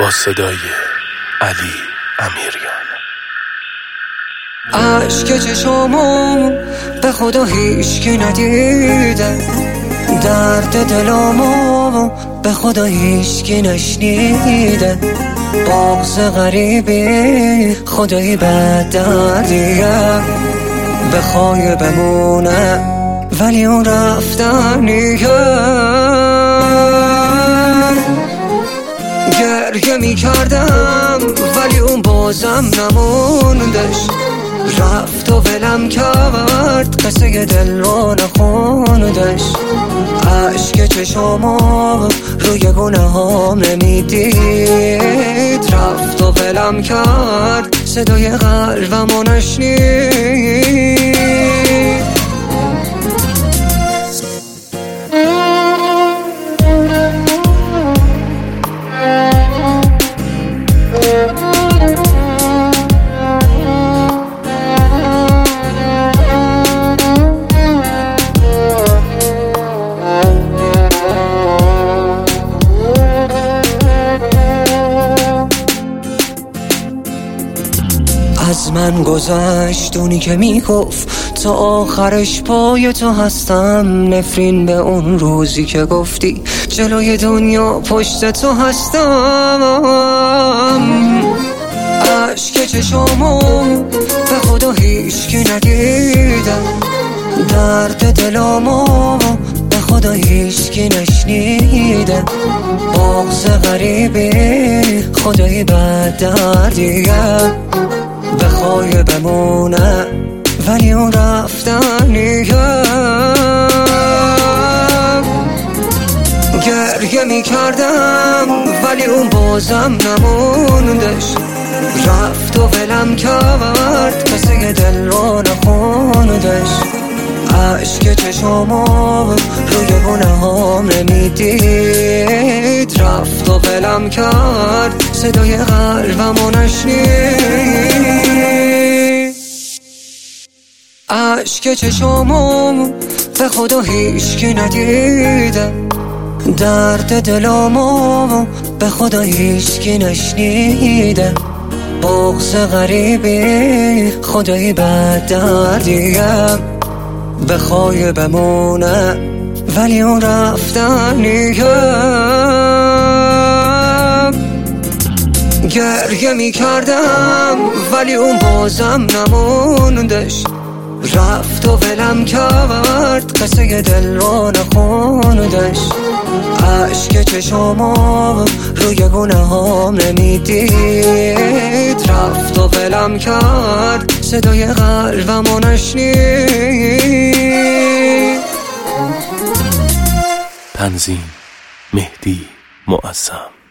با صدای علی امیریان. اشک چشامو به خدا هیچکی ندیده، درد دلامو به خدا هیچکی نشنیده، بغض غریبی خدایی بد دردیه، بخوای بمونه ولی اون رفتنیه. گریه میکردم ولی اون بازم نموندش، رفت و ولم کرد قصه دل رو نخوندش. اشک چشامو روی گونه هام نمیدید، رفت و ولم کرد صدای قلبمو نشنید. از من گذشت اونی که میگفت تا آخرش پای تو هستم، نفرین به اون روزی که گفتی جلوی دنیا پشت تو هستم. اشک چشامو به خدا هیچکی ندیدم، درد دلامو به خدا هیچکی نشنیده، بغض غریبی خدایی بد دردیه، بخوای بمونه ولی اون رفتنیه. گریه میکردم ولی اون بازم نموندش، رفت و ولم کرد قصه دل رو نخوندش. اشک چشامو روی گونه هام نمیدید، رفت و ولم کرد صدای قلبمو نشنید. اشک چشامو به خدا هیچکی ندیده، درد دلامو به خدا هیچکی نشنیده، بغض غریبی خدایی بد دردیه، بخوای بمونه ولی اون رفتنیه. گریه میکردم ولی اون بازم نموندش، رفت و ولم کرد قصه دل رو نخوندش. اشک چشامو روی گونه هام نمیدید، رفت و ولم کرد صدای قلبمو نشنید. تنظیم مهدی معظم.